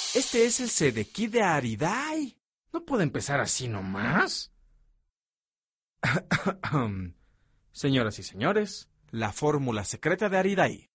Este es el Sedequí de Aridai. ¿No puede empezar así nomás? Señoras y señores, la fórmula secreta de Aridai.